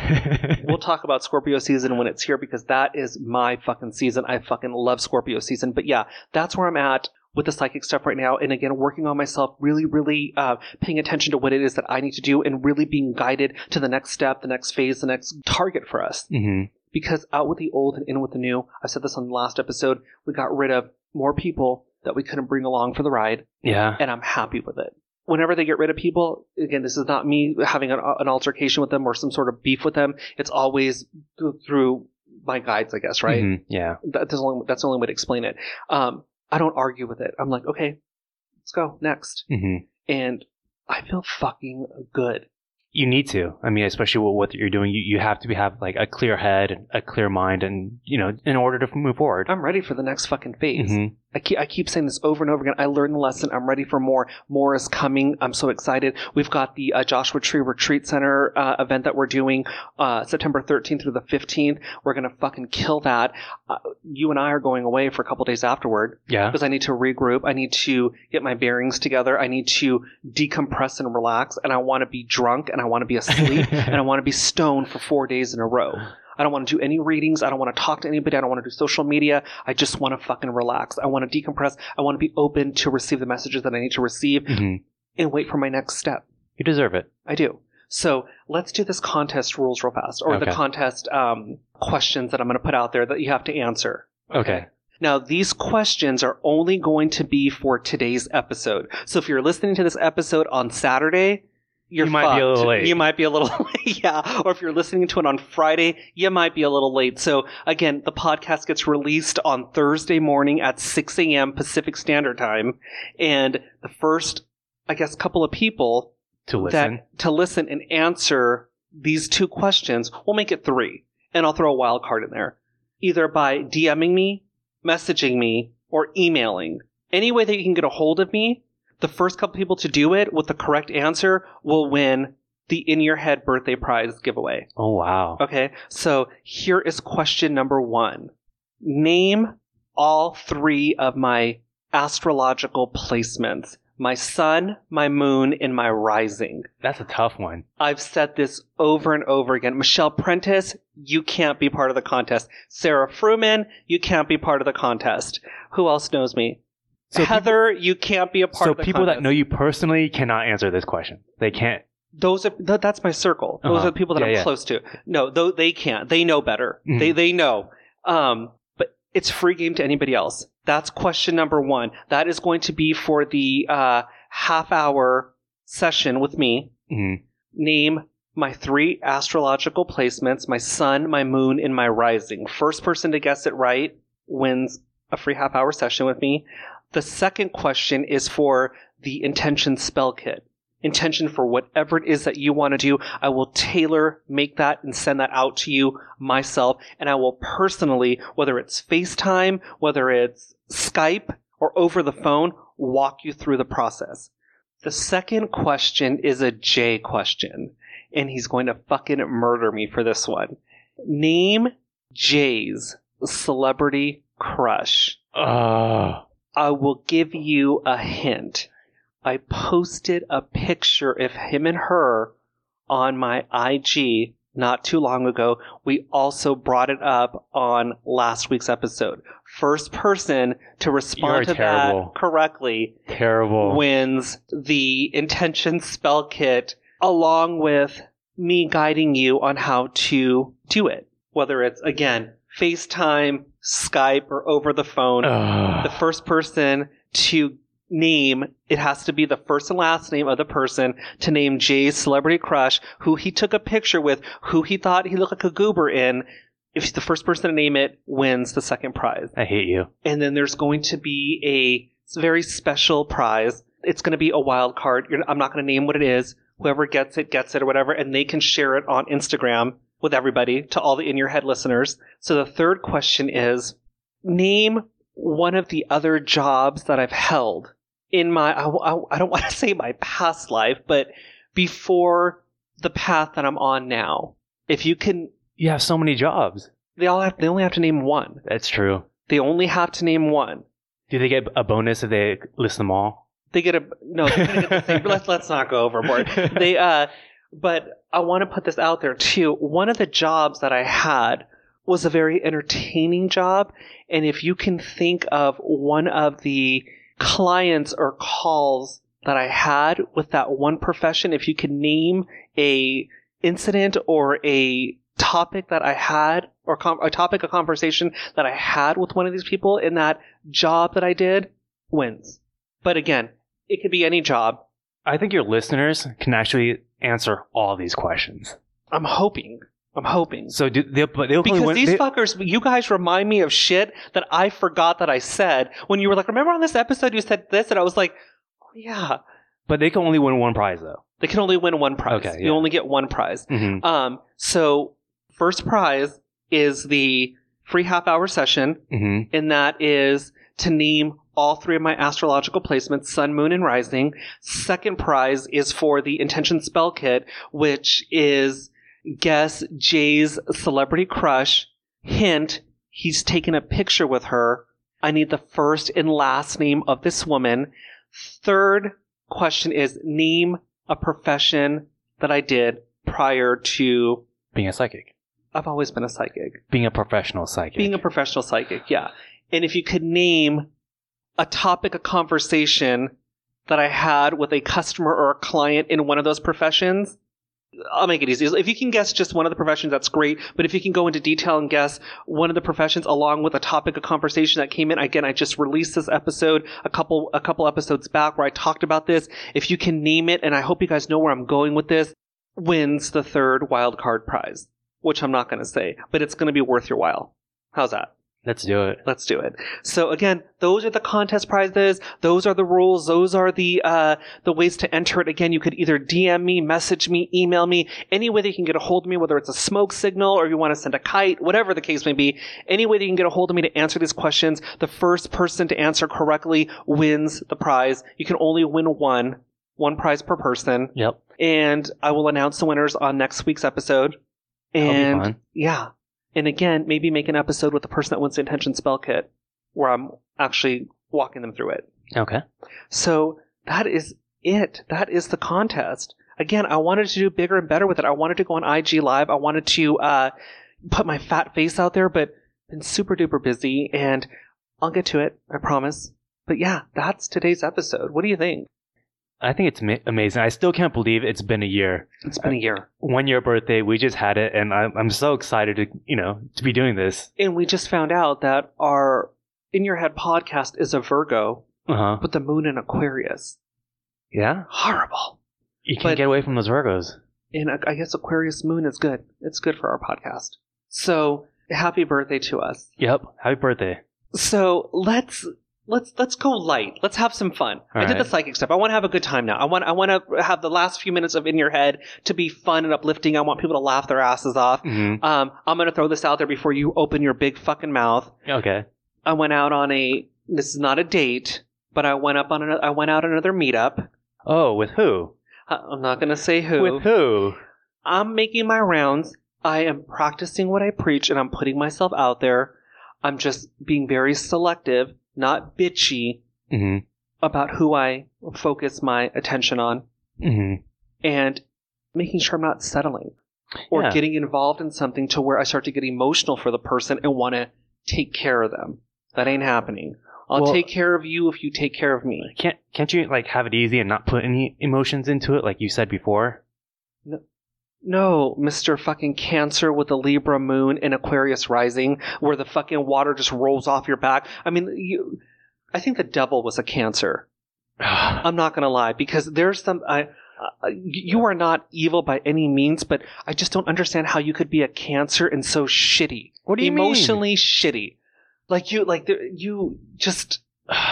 we'll talk about Scorpio season when it's here, because that is my fucking season. I fucking love Scorpio season. But yeah, that's where I'm at with the psychic stuff right now. And again, working on myself, really, really uh, paying attention to what it is that I need to do and really being guided to the next step, the next phase, the next target for us. Mm-hmm. Because out with the old and in with the new, I said this on the last episode, we got rid of more people that we couldn't bring along for the ride. Yeah. And I'm happy with it. Whenever they get rid of people, again, this is not me having an, an altercation with them or some sort of beef with them. It's always through my guides, I guess, right? Mm-hmm. Yeah. That, that's, the only, that's the only way to explain it. Um, I don't argue with it. I'm like, okay, let's go next. Mm-hmm. And I feel fucking good. You need to. I mean, especially with what you're doing, you, you have to be, have like a clear head, a clear mind, and, you know, in order to move forward. I'm ready for the next fucking phase. Mm-hmm. I keep, I keep saying this over and over again. I learned the lesson. I'm ready for more. More is coming. I'm so excited. We've got the uh, Joshua Tree Retreat Center uh, event that we're doing uh, September thirteenth through the fifteenth. We're going to fucking kill that. Uh, you and I are going away for a couple days afterward. Yeah. Because I need to regroup. I need to get my bearings together. I need to decompress and relax. And I want to be drunk and I want to be asleep and I want to be stoned for four days in a row. I don't want to do any readings. I don't want to talk to anybody. I don't want to do social media. I just want to fucking relax. I want to decompress. I want to be open to receive the messages that I need to receive mm-hmm. and wait for my next step. You deserve it. I do. So let's do this contest rules real fast, or okay. the contest um, questions that I'm going to put out there that you have to answer. Okay. Now, these questions are only going to be for today's episode. So if you're listening to this episode on Saturday, You're you might fucked. be a little late. You might be a little late, yeah. Or if you're listening to it on Friday, you might be a little late. So again, the podcast gets released on Thursday morning at six a.m. Pacific Standard Time. And the first, I guess, couple of people to listen that, to listen and answer these two questions, we'll make it three. And I'll throw a wild card in there. Either by DMing me, messaging me, or emailing. Any way that you can get a hold of me, the first couple people to do it with the correct answer will win the In Your Head birthday prize giveaway. Oh, wow. Okay, so here is question number one. Name all three of my astrological placements. My sun, my moon, and my rising. That's a tough one. I've said this over and over again. Michelle Prentice, you can't be part of the contest. Sarah Fruman, you can't be part of the contest. Who else knows me? So Heather, people, you can't be a part so of the people contest. that know you personally cannot answer this question. They can't. Those are th- that's my circle. Those uh-huh. are the people that yeah, I'm yeah. close to. No, though they can't. They know better. Mm-hmm. They they know. Um, but it's free game to anybody else. That's question number one. That is going to be for the uh, half hour session with me. Mm-hmm. Name my three astrological placements: my sun, my moon, and my rising. First person to guess it right wins a free half hour session with me. The second question is for the intention spell kit. Intention for whatever it is that you want to do. I will tailor make that and send that out to you myself. And I will personally, whether it's FaceTime, whether it's Skype, or over the phone, walk you through the process. The second question is a J question. And he's going to fucking murder me for this one. Name Jay's celebrity crush. Uh I will give you a hint. I posted a picture of him and her on my I G not too long ago. We also brought it up on last week's episode. First person to respond You're to terrible. that correctly Terrible. wins the intention spell kit, along with me guiding you on how to do it. Whether it's, again, FaceTime, Skype, or over the phone. Ugh. The first person to name, it has to be the first and last name of the person, to name Jay's celebrity crush, who he took a picture with, who he thought he looked like a goober in. If the first person to name it wins the second prize. I hate you. And then there's going to be a very special prize. It's going to be a wild card. You're, I'm not going to name what it is. Whoever gets it, gets it or whatever, and they can share it on Instagram with everybody, to all the In Your Head listeners. So the third question is, name one of the other jobs that I've held in my, I, I, I don't want to say my past life, but before the path that I'm on now. If you can... You have so many jobs. They all have, they only have to name one. That's true. They only have to name one. Do they get a bonus if they list them all? They get a, no, they're going to get the same, let's, let's not go overboard. They, uh, but I want to put this out there too. One of the jobs that I had was a very entertaining job. And if you can think of one of the clients or calls that I had with that one profession, if you can name a incident or a topic that I had, or com- a topic of conversation that I had with one of these people in that job that I did, wins. But again, it could be any job. I think your listeners can actually answer all these questions. I'm hoping. I'm hoping. So do, they'll, they'll Because win, these they, fuckers, you guys remind me of shit that I forgot that I said. When you were like, remember on this episode you said this? And I was like, oh yeah. But they can only win one prize though. They can only win one prize. Okay, yeah. You only get one prize. Mm-hmm. Um, so first prize is the free half hour session. Mm-hmm. And that is to name all three of my astrological placements, sun, moon, and rising. Second prize is for the intention spell kit, which is guess Jay's celebrity crush. Hint, he's taken a picture with her. I need the first and last name of this woman. Third question is name a profession that I did prior to Being a psychic. I've always been a psychic. Being a professional psychic. Being a professional psychic, yeah. And if you could name a topic of conversation that I had with a customer or a client in one of those professions, I'll make it easy. If you can guess just one of the professions, that's great. But if you can go into detail and guess one of the professions along with a topic of conversation that came in, again, I just released this episode a couple a couple episodes back where I talked about this. If you can name it, and I hope you guys know where I'm going with this, wins the third wild card prize, which I'm not going to say, but it's going to be worth your while. How's that? Let's do it. Let's do it. So again, those are the contest prizes. Those are the rules. Those are the uh, the ways to enter it. Again, you could either D M me, message me, email me, any way that you can get a hold of me, whether it's a smoke signal or if you want to send a kite, whatever the case may be. Any way that you can get a hold of me to answer these questions. The first person to answer correctly wins the prize. You can only win one, one prize per person. Yep. And I will announce the winners on next week's episode. That'll be And fun. yeah. And again, maybe make an episode with the person that wins the intention spell kit where I'm actually walking them through it. Okay. So that is it. That is the contest. Again, I wanted to do bigger and better with it. I wanted to go on I G Live. I wanted to uh, put my fat face out there, but been super duper busy, and I'll get to it. I promise. But yeah, that's today's episode. What do you think? I think it's ma- amazing. I still can't believe it's been a year. It's been a year. One year birthday. We just had it, and I'm, I'm so excited to, you know, to be doing this. And we just found out that our In Your Head podcast is a Virgo, Uh huh. but the moon in Aquarius. Yeah. Horrible. You can't But- get away from those Virgos. And I guess Aquarius moon is good. It's good for our podcast. So happy birthday to us. Yep. Happy birthday. So let's let's let's go light. Let's have some fun. All I did right. the psychic stuff. I want to have a good time now. I want I want to have the last few minutes of In Your Head to be fun and uplifting. I want people to laugh their asses off. Mm-hmm. Um, I'm gonna throw this out there before you open your big fucking mouth. Okay. I went out on a. This is not a date, but I went up on another. I went out on another meetup. Oh, with who? I- I'm not gonna say who. With who? I'm making my rounds. I am practicing what I preach, and I'm putting myself out there. I'm just being very selective, not bitchy. Mm-hmm. about who I focus my attention on Mm-hmm. and making sure I'm not settling or Yeah. getting involved in something to where I start to get emotional for the person and want to take care of them. That ain't happening. I'll Well- take care of you if you take care of me. Can't can't you like have it easy and not put any emotions into it, like you said before? No, Mister fucking Cancer with the Libra moon and Aquarius rising, where the fucking water just rolls off your back. I mean, you. I think the devil was a Cancer. I'm not gonna lie, because there's some. I, uh, you are not evil by any means, but I just don't understand how you could be a Cancer and so shitty. What do you mean? Emotionally shitty, like you, like there- you just.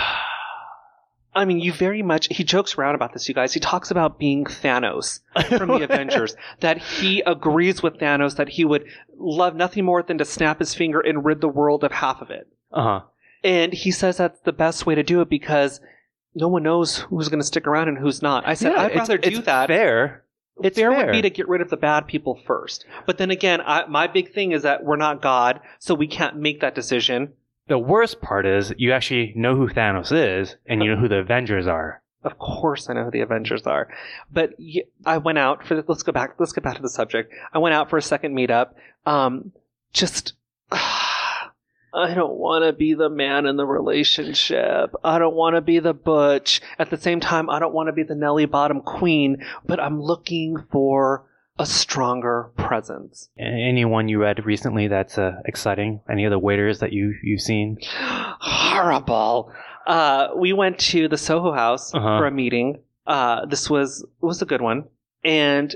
I mean, you very much. He jokes around about this, you guys. He talks about being Thanos from the Avengers. That he agrees with Thanos that he would love nothing more than to snap his finger and rid the world of half of it. Uh huh. And he says that's the best way to do it because no one knows who's going to stick around and who's not. I said, I'd rather do it's that. Fair. It's fair, fair would be to get rid of the bad people first. But then again, I, my big thing is that we're not God, so we can't make that decision. The worst part is you actually know who Thanos is, and you know who the Avengers are. Of course, I know who the Avengers are, but y- I went out for. The, let's go back. Let's get back to the subject. I went out for a second meetup. Um, just, I don't want to be the man in the relationship. I don't want to be the butch. At the same time, I don't want to be the Nelly Bottom queen. But I'm looking for a stronger presence. Anyone you read recently that's uh, exciting? Any of the waiters that you you've seen? Horrible. Uh, we went to the Soho House Uh-huh. for a meeting. Uh, this was was a good one, and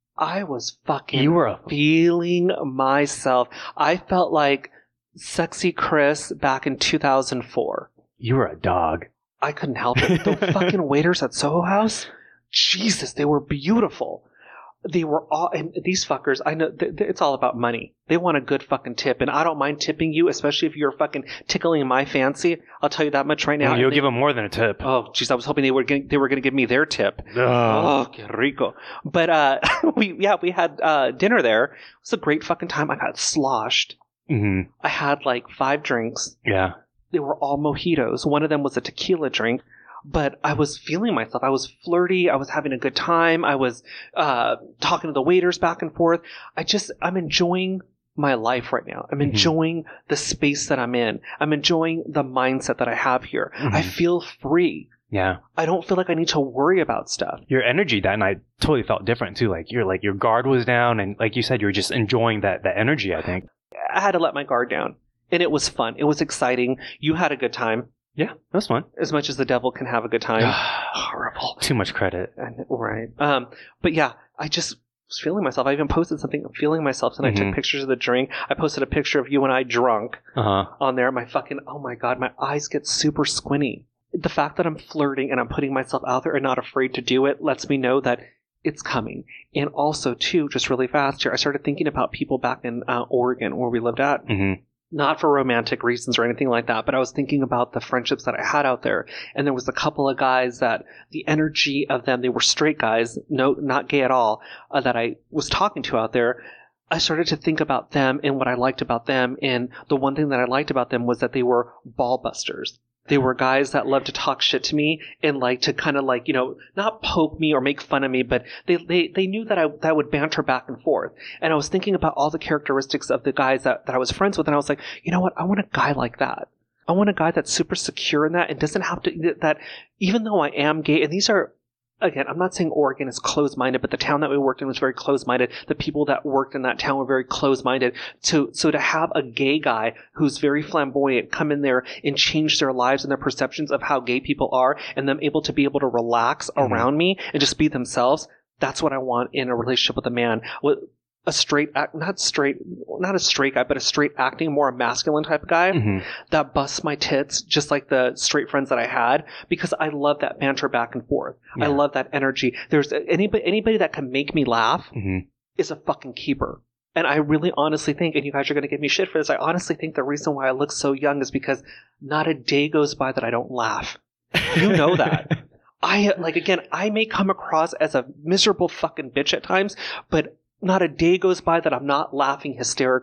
I was fucking You were a feeling myself. I felt like sexy Chris back in two thousand four. you were a dog. I couldn't help it. The fucking waiters at Soho House, Jesus, they were beautiful. They were all, and these fuckers, I know, th- th- it's all about money. They want a good fucking tip, and I don't mind tipping you, especially if you're fucking tickling my fancy. I'll tell you that much right now. Well, you'll They- give them more than a tip. Oh, jeez, I was hoping they were gonna, they were going to give me their tip. Ugh. Oh, que rico. But, uh, we, yeah, we had, uh, dinner there. It was a great fucking time. I got sloshed. Mm-hmm. I had like five drinks. Yeah. They were all mojitos. One of them was a tequila drink. But I was feeling myself. I was flirty. I was having a good time. I was uh, talking to the waiters back and forth. I just, I'm enjoying my life right now. I'm Mhm. enjoying the space that I'm in. I'm enjoying the mindset that I have here. Mhm. I feel free. Yeah. I don't feel like I need to worry about stuff. Your energy that night totally felt different too. Like you're like your guard was down, and like you said, you were just enjoying that that energy. I think. I had to let my guard down. And it was fun. It was exciting. You had a good time. Yeah, that was fun. As much as the devil can have a good time. Horrible. Too much credit. And, right. Um, but yeah, I just was feeling myself. I even posted something feeling myself, and I Mhm. took pictures of the drink. I posted a picture of you and I drunk Uh huh. on there. My fucking, oh my God, my eyes get super squinty. The fact that I'm flirting and I'm putting myself out there and not afraid to do it lets me know that it's coming. And also, too, just really fast here, I started thinking about people back in uh, Oregon where we lived at. Mm-hmm. Not for romantic reasons or anything like that, but I was thinking about the friendships that I had out there. And there was a couple of guys that the energy of them, they were straight guys, no, not gay at all, uh, that I was talking to out there. I started to think about them and what I liked about them. And the one thing that I liked about them was that they were ball busters. They were guys that loved to talk shit to me and like to kind of like, you know, not poke me or make fun of me, but they, they, they knew that I, that I would banter back and forth. And I was thinking about all the characteristics of the guys that, that I was friends with. And I was like, you know what? I want a guy like that. I want a guy that's super secure in that and doesn't have to, that even though I am gay, and these are, again, I'm not saying Oregon is closed-minded, but the town that we worked in was very closed-minded. The people that worked in that town were very closed-minded. To, so to have a gay guy who's very flamboyant come in there and change their lives and their perceptions of how gay people are, and them able to be able to relax Mhm. around me and just be themselves, that's what I want in a relationship with a man. With a straight, act, not straight, not a straight guy, but a straight acting, more a masculine type of guy Mm-hmm. that busts my tits, just like the straight friends that I had, because I love that banter back and forth. Yeah. I love that energy. There's anybody, anybody that can make me laugh Mm-hmm. is a fucking keeper. And I really honestly think, and you guys are going to give me shit for this, I honestly think the reason why I look so young is because not a day goes by that I don't laugh. You know that. I, like, again, I may come across as a miserable fucking bitch at times, but not a day goes by that I'm not laughing hysterically.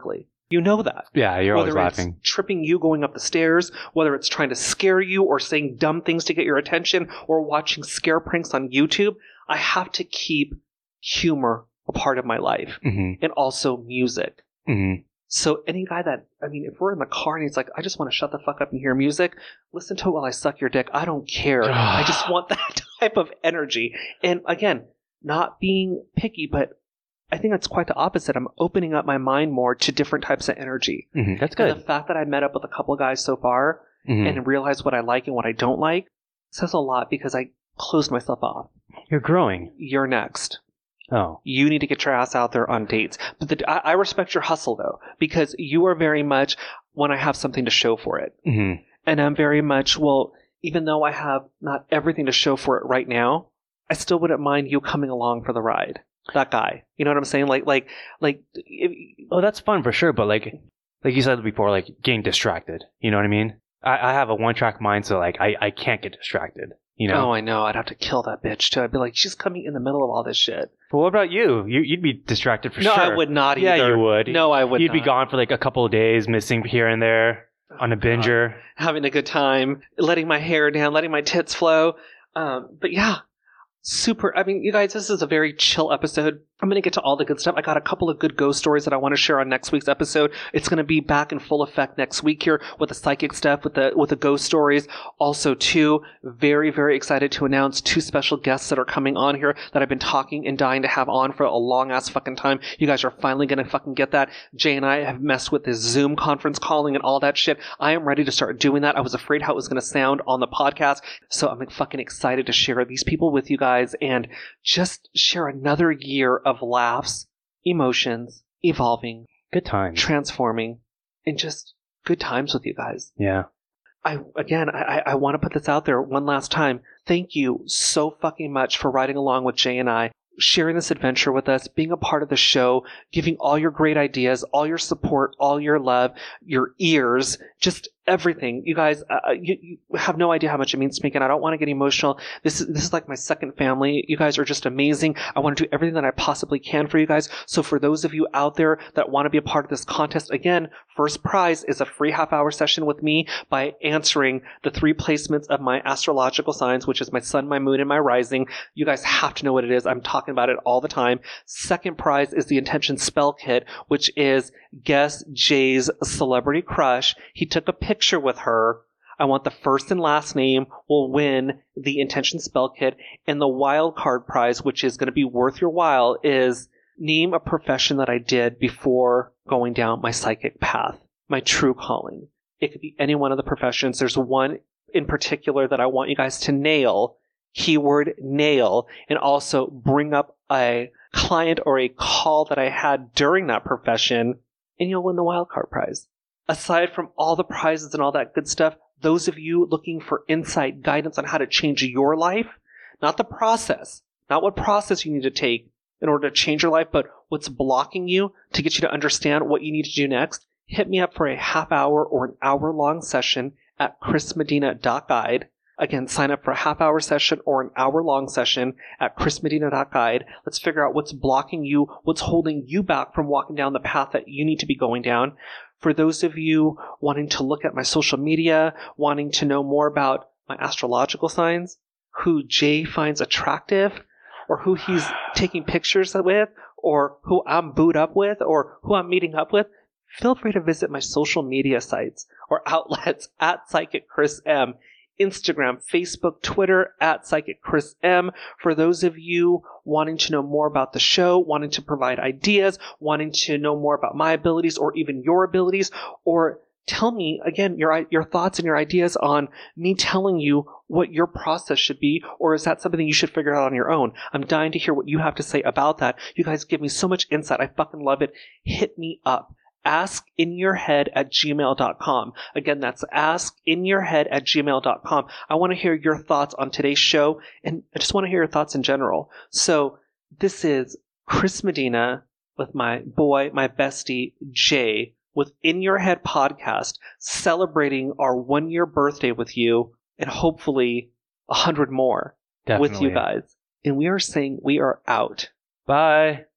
You know that. Yeah, you're whether always it's laughing. tripping you going up the stairs, whether it's trying to scare you or saying dumb things to get your attention or watching scare pranks on YouTube, I have to keep humor a part of my life Mm-hmm. and also music. Mm-hmm. So any guy that, I mean, if we're in the car and he's like, I just want to shut the fuck up and hear music, listen to it while I suck your dick. I don't care. I just want that type of energy. And again, not being picky, but I think that's quite the opposite. I'm opening up my mind more to different types of energy. Mm-hmm. That's good. And the fact that I met up with a couple of guys so far Mm-hmm. and realized what I like and what I don't like says a lot because I closed myself off. You're growing. You're next. Oh. You need to get your ass out there on dates. But the, I, I respect your hustle, though, because you are very much when I have something to show for it. Mm-hmm. And I'm very much, well, even though I have not everything to show for it right now, I still wouldn't mind you coming along for the ride. That guy. You know what I'm saying? Like, like, like. If, Oh, that's fun for sure. But like, like you said before, like getting distracted. You know what I mean? I, I have a one-track mind, so like I, I can't get distracted. You know? Oh, I know. I'd have to kill that bitch too. I'd be like, she's coming in the middle of all this shit. But what about you? you you'd be distracted for no, sure. I would not either. Yeah, you would. No, I would You'd not. be gone for like a couple of days, missing here and there on a binger. Having a good time, letting my hair down, letting my tits flow. Um, but yeah, super. I mean, you guys, this is a very chill episode. I'm going to get to all the good stuff. I got a couple of good ghost stories that I want to share on next week's episode. It's going to be back in full effect next week here with the psychic stuff, with the with the ghost stories. Also, too, very, very excited to announce two special guests that are coming on here that I've been talking and dying to have on for a long-ass fucking time. You guys are finally going to fucking get that. Jay and I have messed with this Zoom conference calling and all that shit. I am ready to start doing that. I was afraid how it was going to sound on the podcast. So I'm fucking excited to share these people with you guys and just share another year of laughs, emotions, evolving, Good times. transforming, and just good times with you guys. Yeah. I again, I, I want to put this out there one last time. Thank you so fucking much for riding along with Jay and I, sharing this adventure with us, being a part of the show, giving all your great ideas, all your support, all your love, your ears, just everything. You guys, uh, you, you have no idea how much it means to me, and I don't want to get emotional. This is this is like my second family. You guys are just amazing. I want to do everything that I possibly can for you guys. So for those of you out there that want to be a part of this contest, again, first prize is a free half-hour session with me by answering the three placements of my astrological signs, which is my sun, my moon, and my rising. You guys have to know what it is. I'm talking about it all the time. Second prize is the intention spell kit, which is guess Jay's celebrity crush. He took a picture with her. I want the first and last name will win the intention spell kit. And the wild card prize, which is going to be worth your while, is name a profession that I did before going down my psychic path, my true calling. It could be any one of the professions. There's one in particular that I want you guys to nail, keyword nail, and also bring up a client or a call that I had during that profession, and you'll win the wild card prize. Aside from all the prizes and all that good stuff, those of you looking for insight, guidance on how to change your life, not the process, not what process you need to take in order to change your life, but what's blocking you to get you to understand what you need to do next, hit me up for a half hour or an hour long session at chris medina dot guide. Again, sign up for a half hour session or an hour long session at chris medina dot guide. Let's figure out what's blocking you, what's holding you back from walking down the path that you need to be going down. For those of you wanting to look at my social media, wanting to know more about my astrological signs, who Jay finds attractive, or who he's taking pictures with, or who I'm booed up with, or who I'm meeting up with, feel free to visit my social media sites or outlets at Psychic Chris M. Instagram, Facebook, Twitter, at Psychic Chris M. For those of you wanting to know more about the show, wanting to provide ideas, wanting to know more about my abilities or even your abilities, or tell me, again, your your thoughts and your ideas on me telling you what your process should be, or is that something you should figure out on your own? I'm dying to hear what you have to say about that. You guys give me so much insight. I fucking love it. Hit me up. askinyourhead at gmail dot com. Again, that's askinyourhead at gmail dot com. I want to hear your thoughts on today's show, and I just want to hear your thoughts in general. So this is Chris Medina with my boy, my bestie, Jay, with In Your Head podcast, celebrating our one-year birthday with you, and hopefully a hundred more Definitely. with you guys. And we are saying we are out. Bye.